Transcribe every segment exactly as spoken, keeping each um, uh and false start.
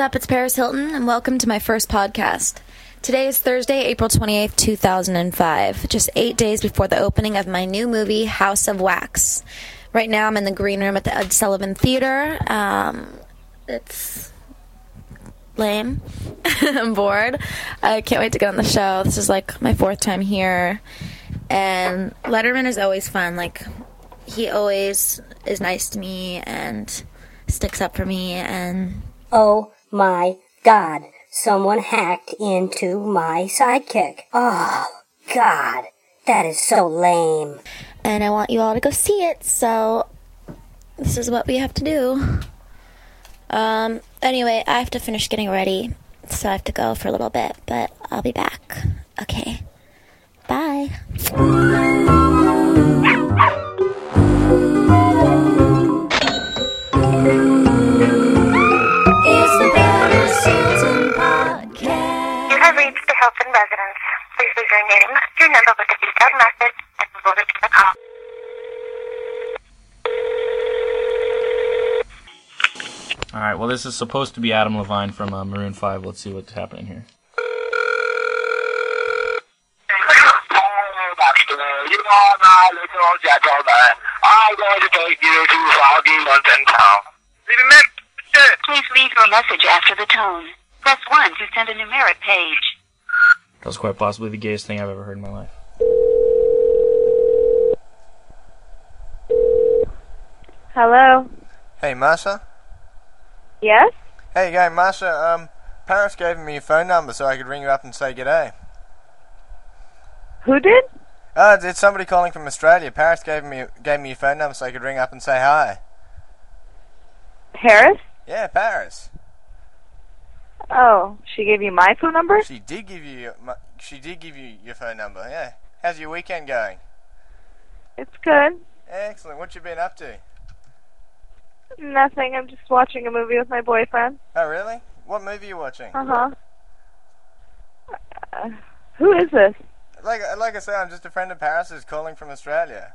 up? It's Paris Hilton, and welcome to my first podcast. Today is Thursday, April twenty-eighth, two thousand five, just eight days before the opening of my new movie, House of Wax. Right now, I'm in the green room at the Ed Sullivan Theater. Um, it's lame. I'm bored. I can't wait to get on the show. This is, like, my fourth time here. And Letterman is always fun. Like, he always is nice to me and sticks up for me, and... Oh my God, someone hacked into my sidekick. Oh, God, that is so lame. And I want you all to go see it, so this is what we have to do. Um, anyway, I have to finish getting ready, so I have to go for a little bit, but I'll be back. Okay. Bye. You have reached the Hilton residence. Please leave your name, your number with a detailed message, and we will return the call. Alright, well, this is supposed to be Adam Levine from uh, Maroon five. Let's see what's happening here. You are my little gentleman. I'm going to take you to Foggy London Town. Leave a message. Please leave your message after the tone. Press one to send a numeric page. That was quite possibly the gayest thing I've ever heard in my life. Hello. Hey, Masha? Yes? Hey, you going, Masha? Um, Paris gave me your phone number so I could ring you up and say g'day. Who did? Oh, it's, it's somebody calling from Australia. Paris gave me gave me your phone number so I could ring up and say hi. Paris? Yeah, Paris. Oh, she gave you my phone number? She did give you your, my, she did give you your phone number. Yeah. How's your weekend going? It's good. Excellent. What you been up to? Nothing. I'm just watching a movie with my boyfriend. Oh, really? What movie are you watching? Uh-huh. Uh, who is this? Like like I said, I'm just a friend of Paris's calling from Australia.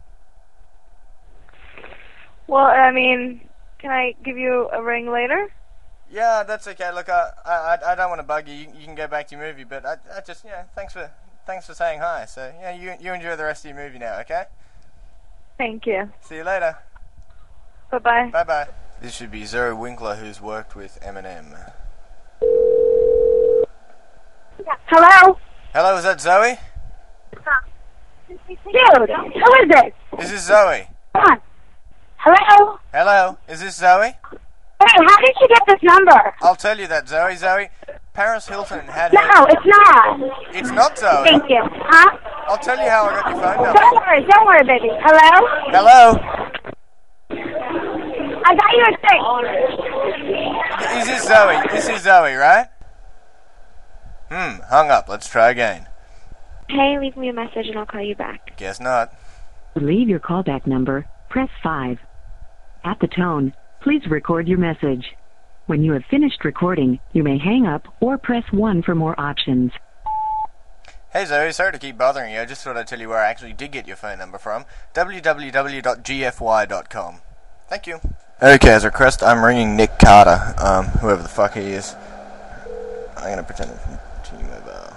Well, I mean, can I give you a ring later? Yeah, that's okay. Look, I I, I don't want to bug you. you. You can go back to your movie, but I, I just, yeah, thanks for thanks for saying hi. So, yeah, you you enjoy the rest of your movie now, okay? Thank you. See you later. Bye-bye. Bye-bye. This should be Zoe Winkler, who's worked with Eminem. Hello? Hello, is that Zoe? Dude, who is this? Is this Zoe? Come on. Hello? Hello, is this Zoe? Hey, how did you get this number? I'll tell you that, Zoe. Zoe, Paris Hilton had No, her... it's not. It's not Zoe. Thank you. Huh? I'll tell you how I got your phone Don't number. worry, don't worry, baby. Hello? Hello? I got you a thing. Is this Zoe? This is Zoe, right? Hmm, hung up. Let's try again. Hey, leave me a message and I'll call you back. Guess not. To leave your callback number, press five. At the tone, please record your message. When you have finished recording, you may hang up or press one for more options. Hey Zoe, sorry to keep bothering you. I just thought I'd tell you where I actually did get your phone number from. w w w dot g f y dot com. Thank you. Okay, as a request, I'm ringing Nick Carter, um, whoever the fuck he is. I'm gonna pretend it's from T-Mobile.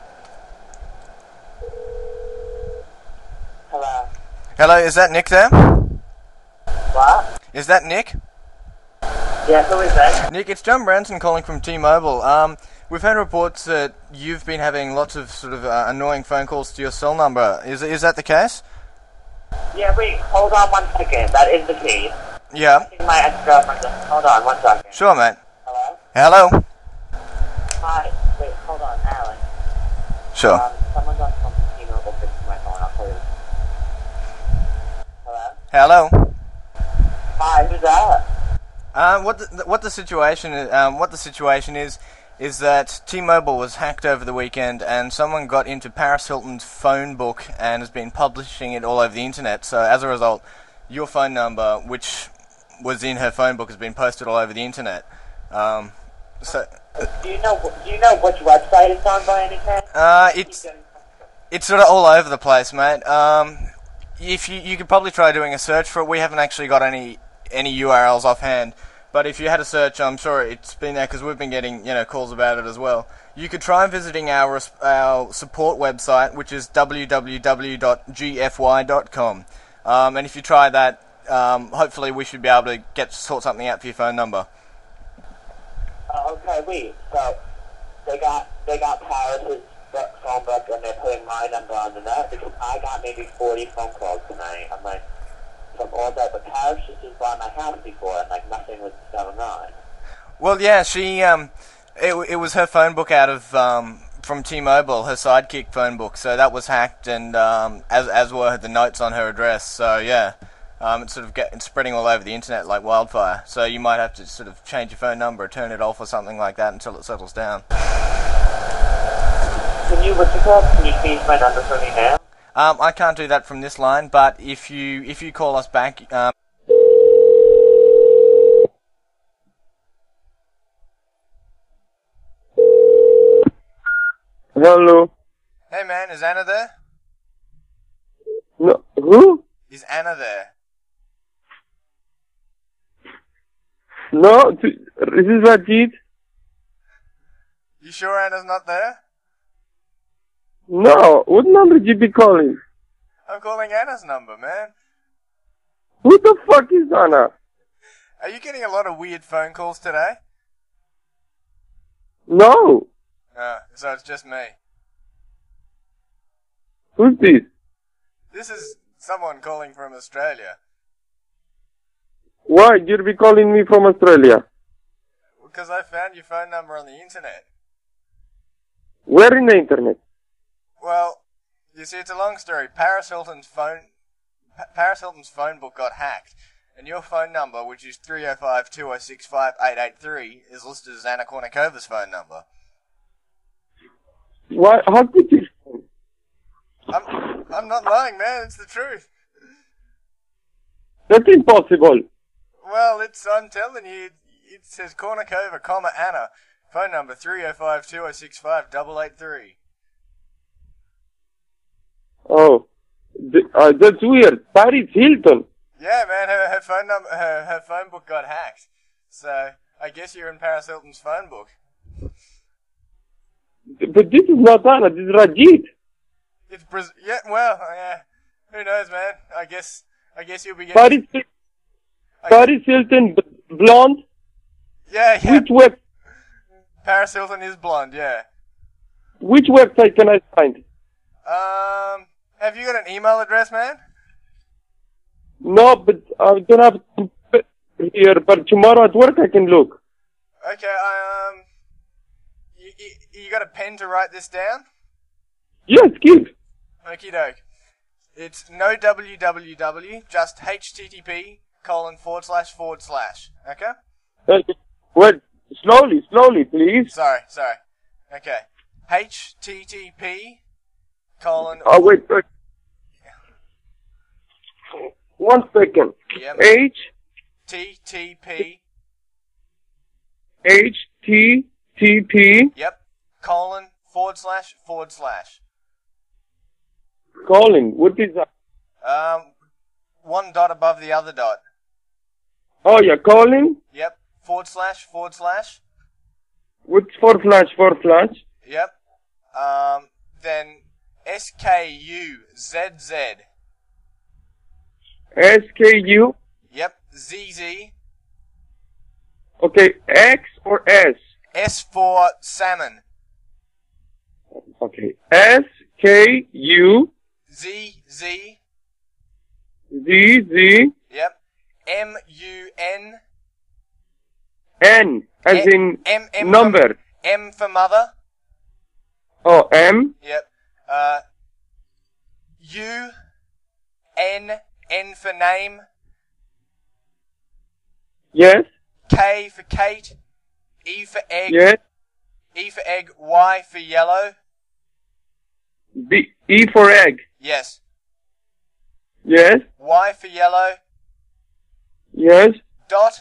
Hello. Hello, is that Nick there? What? Is that Nick? Yeah, who is that? Nick, it's John Branson calling from T-Mobile. Um, we've had reports that you've been having lots of sort of uh, annoying phone calls to your cell number. Is is that the case? Yeah, wait, hold on one second. That is the case. Yeah. I think my ex-girlfriend... Hold on one second. Sure, mate. Hello? Hello? Hi. Wait, hold on, Alan. Sure. Um, someone's on some T-Mobile fixing my phone. I'll call you. Hello? Hello? Hi, who's that? Uh, what the, what the situation is, um, what the situation is, is that T-Mobile was hacked over the weekend, and someone got into Paris Hilton's phone book and has been publishing it all over the internet. So as a result, your phone number, which was in her phone book, has been posted all over the internet. Um, so. Do you know? Do you know which website it's on by any chance? Uh, it's it's sort of all over the place, mate. Um, if you you could probably try doing a search for it. We haven't actually got any any U R Ls offhand. But if you had a search, I'm sure it's been there because we've been getting, you know, calls about it as well. You could try visiting our our support website, which is w w w dot g f y dot com. Um, and if you try that, um, hopefully we should be able to get sort something out for your phone number. Uh, okay, wait. So they got they got Paris's phone book and they're putting my number on the net because I got maybe forty phone calls tonight. I'm like, from all that, but Paris just was by my house before and like nothing was going on. Well, yeah, she um, it it was her phone book out of um from T-Mobile, her Sidekick phone book. So that was hacked, and um, as as were the notes on her address. So yeah, um, it's sort of getting spreading all over the internet like wildfire. So you might have to sort of change your phone number, or turn it off, or something like that until it settles down. Can you, what's it called? Can you change my number for me now? Um, I can't do that from this line, but if you if you call us back, um. Hello. Hey man, is Anna there? No, who? Is Anna there? No, this is Rajit. You sure Anna's not there? No, what number did you be calling? I'm calling Anna's number, man. Who the fuck is Anna? Are you getting a lot of weird phone calls today? No. Uh, so it's just me. Who's this? This is someone calling from Australia. Why? You'd be calling me from Australia? Because I found your phone number on the internet. Where in the internet? Well, you see, it's a long story. Paris Hilton's phone, pa- Paris Hilton's phone book got hacked, and your phone number, which is three oh five, two oh six, five eight eight three, is listed as Anna Kournicova's phone number. Why? How could you? I'm, I'm not lying, man. It's the truth. That's impossible. Well, it's, I'm telling you, it, it says Kournikova, comma, Anna. Phone number three oh five, two oh six, five eight eight three. Oh, th- uh, that's weird. Paris Hilton. Yeah, man, her, her phone number, her, her phone book got hacked. So, I guess you're in Paris Hilton's phone book. But this is not Anna, this is Rajit. It's Braz- yeah, well, yeah. Who knows, man? I guess, I guess you'll be getting... Paris, Paris Hilton, b- blonde? Yeah, yeah. Which web? Paris Hilton is blonde, yeah. Which website can I find? Um, have you got an email address, man? No, but I don't have to here, but tomorrow at work I can look. Okay, I, um... You, you, you got a pen to write this down? Yes, give. Okie doke. It's no www, just http colon forward slash forward slash. Okay? Uh, wait, slowly, slowly, please. Sorry, sorry. Okay. http colon... Oh, wait, wait. One second. Yep. H... T T P... H T T P... Yep. Colon forward slash forward slash. Calling. What is that? Um, one dot above the other dot. Oh, yeah, calling? Yep. Forward slash forward slash. What's for flash, for flash? Yep. Um, then S K U Z Z. S K U? Yep. Z Z. Okay, X or S? S for salmon. Okay, S K U... Z Z. Z Z... Yep. M U N. N, as M, in M, M number. For, M for mother. Oh, M? Yep. Uh, U. N. N for name. Yes. K for Kate. E for egg. Yes. E for egg. Y for yellow. B, E for egg. Yes. Yes. Y for yellow. Yes. Dot.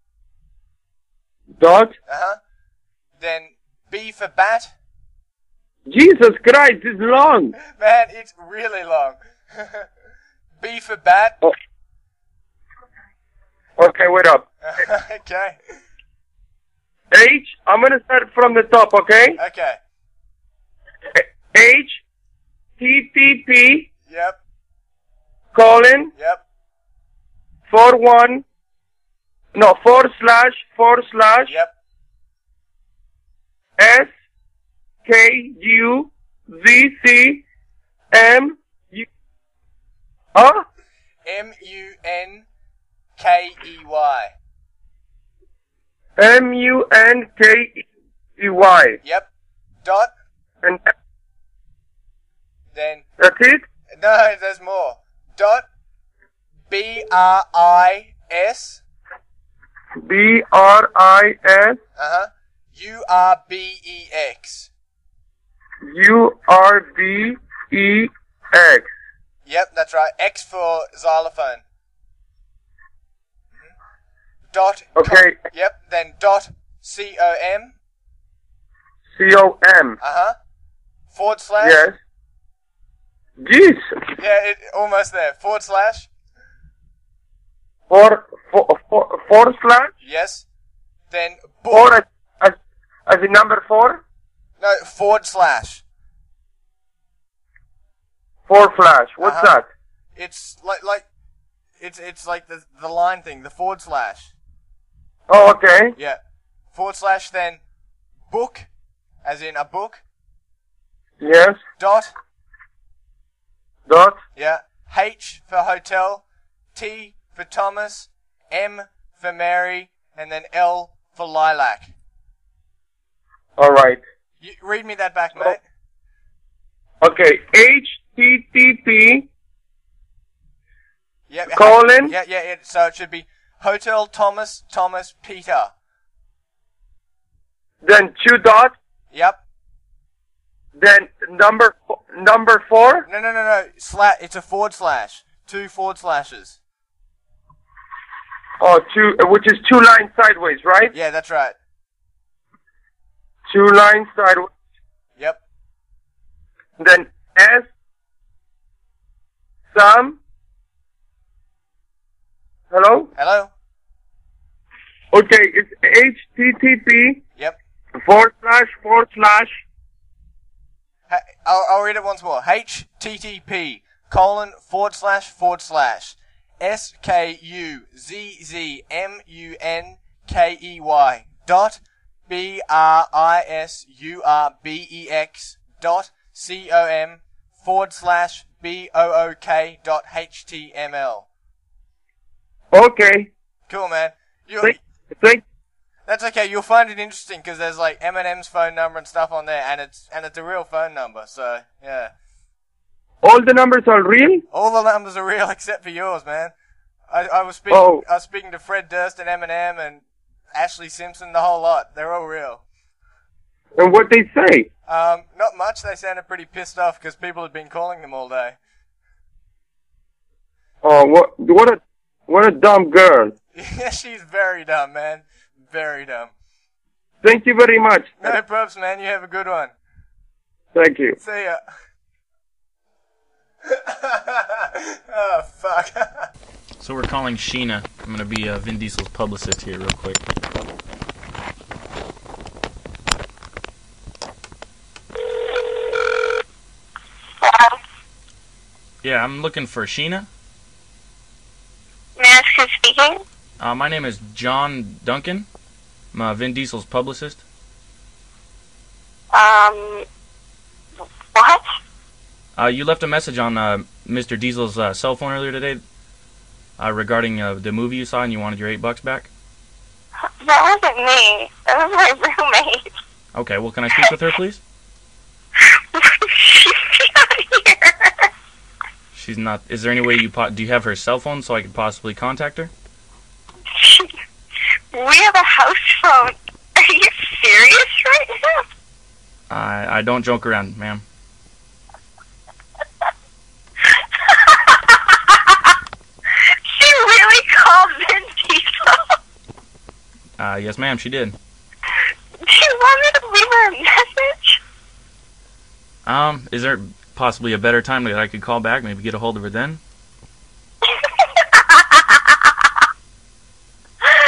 Dot. Uh-huh. Then B for bat. Jesus Christ, it's long. Man, it's really long. B for bat. Oh. Okay, wait up. Okay. H, I'm gonna start from the top, okay? Okay. H, T T P, Yep. colon, Yep. four one, no, forward slash, forward slash, Yep. S, K, U, Z, C, M, U, huh? M U N K E Y. M U N K E Y. Yep. Dot. And Then. that's it? No, there's more. Dot. B R I S. B R I S. Uh huh. U R B E X. U R B E X. Yep, that's right. X for xylophone. Mm-hmm. Dot. Okay. Com- yep. Then dot C O M. C O M. Uh huh. Forward slash. Yes. Jeez. Yeah, it, almost there. Forward slash. Four, four, four, four slash? Yes. Then book. Four as, as, as in number four? No, forward slash. Four flash. What's Uh-huh. that? It's like like, it's it's like the the line thing, the forward slash. Oh, okay. Yeah. Forward slash then book, as in a book. Yes. Dot. Dot. Yeah. H for hotel. T for Thomas. M for Mary. And then L for lilac. All right. You, read me that back, mate. Okay. H T T P. Yep. Colon. Yeah, yeah, yeah. So it should be Hotel Thomas, Thomas, Peter. Then two dots. Yep. Then number fo- number four. No, no, no, no. Sla- it's a forward slash. Two forward slashes. Oh, two, which is two lines sideways, right? Yeah, that's right. Two lines sideways. Yep. Then S. Sam. Hello? Hello? Okay, it's H T T P. Yep. Forward slash, forward slash. Ha- I'll, I'll read it once more. H T T P colon forward slash forward slash S K U Z Z M U N K E Y dot B R I S U R B E X dot C O M forward slash B O O K dot H T M L. Okay. Cool, man. You, Thank, thank, that's okay. You'll find it interesting because there's like Eminem's phone number and stuff on there, and it's and it's a real phone number. So yeah, all the numbers are real? all the numbers are real except for yours, man. I, I was speaking. Oh. I was speaking to Fred Durst and Eminem and Ashley Simpson, the whole lot. They're all real. And what they say? Um, not much. They sounded pretty pissed off because people had been calling them all day. Oh, what what a what a dumb girl. Yeah, she's very dumb, man. Very dumb. Thank you very much. No props, man. You have a good one. Thank you. See ya. Oh, fuck. So we're calling Sheena. I'm going to be uh, Vin Diesel's publicist here real quick. Yeah, I'm looking for Sheena. May I ask who's speaking? Uh, my name is John Duncan. I'm uh, Vin Diesel's publicist. Um, what? Uh, you left a message on uh, Mister Diesel's uh, cell phone earlier today uh, regarding uh, the movie you saw and you wanted your eight bucks back. That wasn't me. That was my roommate. Okay, well, can I speak with her, please? She's not here. She's not. Is there any way you po- do you have her cell phone so I could possibly contact her? We have a house phone. Are you serious right now? I I don't joke around, ma'am. She really called Vin Diesel. Uh, yes, ma'am, she did. Do you want me to leave her a message? Um, is there possibly a better time that I could call back, maybe get a hold of her then?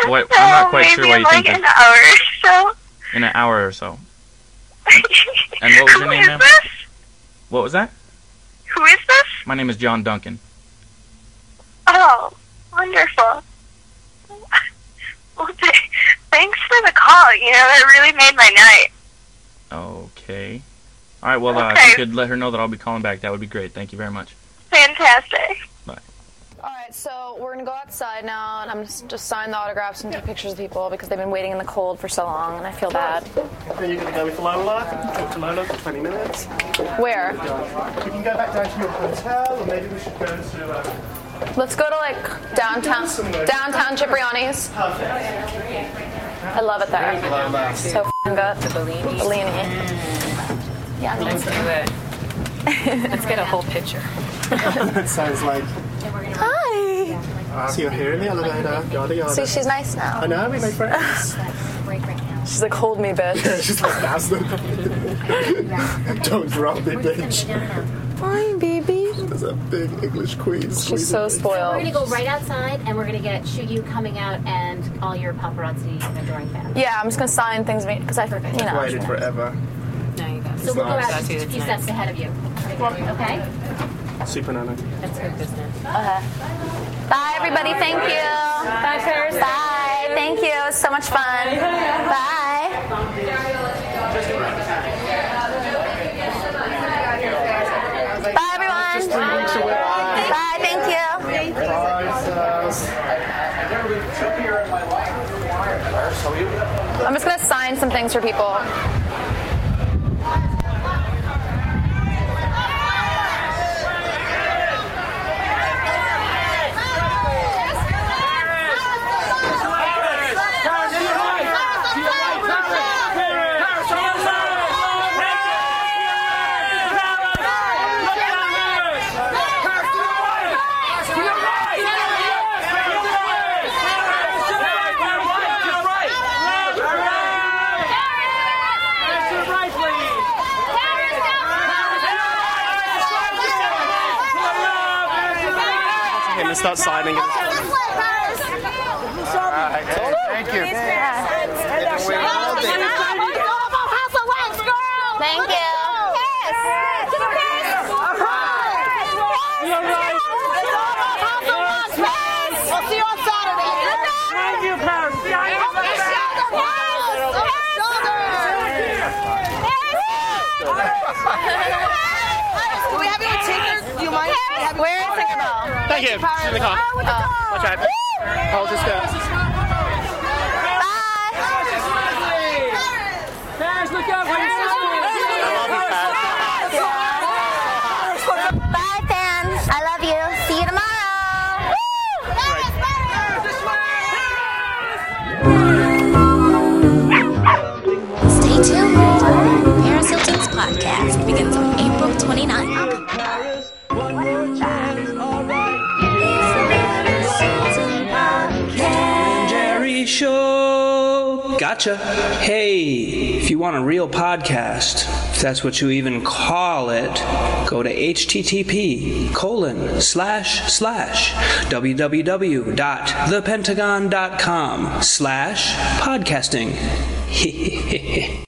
What? I'm not quite maybe sure why in you like think an that. hour or so. In an hour or so. And what was your Who name, is ma'am? this? What was that? Who is this? My name is John Duncan. Oh, wonderful. Well, th- thanks for the call. You know, that really made my night. Okay. All right. Well, uh, Okay. if you could let her know that I'll be calling back, that would be great. Thank you very much. Fantastic. Bye. Alright, so we're gonna go outside now, and I'm just, just sign the autographs and take pictures of people because they've been waiting in the cold for so long, and I feel bad. Then you're going to go with Lola, talk to Lola for twenty minutes. Where? We can go back down to your hotel, or maybe we should go to... Uh, Let's go to like downtown, downtown Cipriani's. Perfect. I love it there. So f***ing good. Bellini. Bellini. Yeah. Let's do it. Let's get a whole picture. That sounds like... Hi. So you're here in the elevator, yada yada. See, she's nice now. I know, we make friends. She's like, hold me, bitch. Yeah, she's like, that's the... Don't drop me, bitch. Hi, baby. There's a big English queen. She's so spoiled. We're gonna go right outside, and we're gonna get shoot you coming out and all your paparazzi adoring fans. Yeah, I'm just gonna sign things because I, you know. Waited forever. No, you got. So we'll go out just a few steps ahead of you. Okay. Super Nana. That's good business. Okay. Bye, everybody. Thank you. Bye, Paris. Bye. Thank you. It was so much fun. Bye. Bye, everyone. Bye. Thank you. I'm just gonna sign some things for people. Start signing it. Thank you. Thank you. We'll see you on Saturday. Thank you, Paris. Do we have you a ticker? Do you mind? Where is Tinkerbell? Thank you. She's in the car. Oh. Watch out. Hold your skirt. Paris, look out for your Bye, fans. I love you. See you tomorrow. Stay tuned. Paris Hilton's podcast begins on April twenty-ninth. Jerry Show. Gotcha. Hey, if you want a real podcast, if that's what you even call it, go to http colon slash slash www dot thepentagon dot com slash podcasting.